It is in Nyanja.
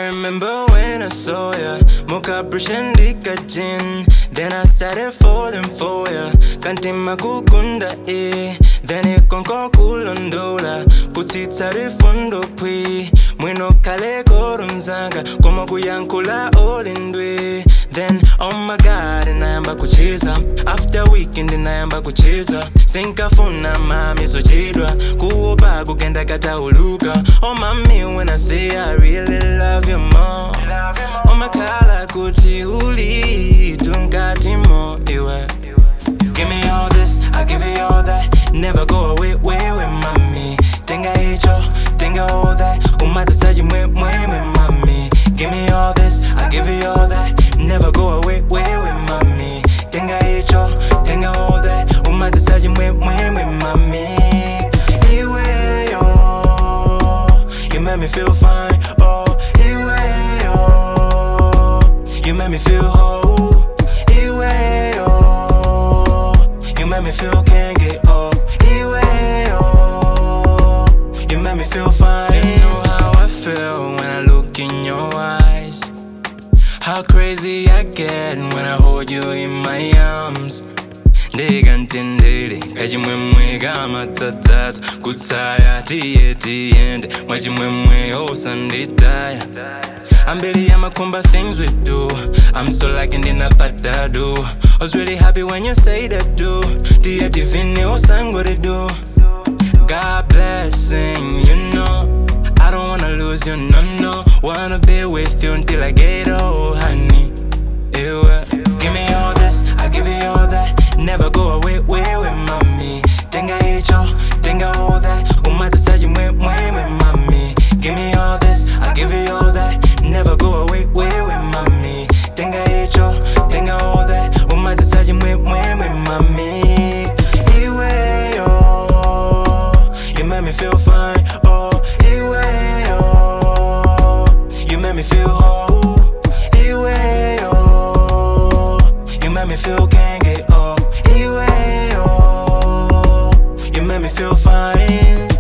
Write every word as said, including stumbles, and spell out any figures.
I remember when I saw ya, muka prashandika jin. Then I started falling for ya, kantima kukunda eh. Then ikonko kulondola, kutitari fundo pwi. Mwino kale korunzanga, koma kuyankula olindwe. Then oh my god, inayamba kucheza. After weekend inayamba kucheza. Sinkafuna mami so chidwa, kuoba kugenda kata uluka. Oh mami, when I say I really love you more, oh my kala kuti uli tunkati mo iwe. Give me all this, I give you all that. Never go away, way with mommy. Tenga hicho, tenga all that. Umata saji mwe mwe mwe mommy. Give me all this, I give you all that. Never go away, way with mommy. Tenga hicho, tenga all that. Umata saji mwe mwe mwe mommy. Iwe yo, you make me feel fine. Oh, iwe yo, you make me feel whole. Iwe yo, you make me feel can't get up. Iwe yo, you make me feel fine. You know how I feel when I look in your eyes. How crazy I get when I hold you in my arms. Ndega ntendele, kachimwemwe kama tatata. Kutsaya, tiye tiyende, mwachimwemwe osanditaya. I'm barely I'ma combat things we do. I'm so liking in a patado. I was really happy when you say that do. Tiye divine osang what it do. God blessing, you know. I don't wanna lose you, no, no. Wanna be with you until I get old, honey. Ew. Give me all this, I give you all that. Never go away, way with mommy. Tenga hicho, tenga all that. Umata saji mwe mwe mwe mommy. Give me all this, I give you all that. Never go away, way with mommy. Tenga hicho, tenga all that. Umata saji mwe mwe mwe mommy. Iwe yo, you make me feel fine. Oh, iwe yo, you make me feel whole. Iwe yo, you make me feel can't get up. Iwe yo, you make me feel fine.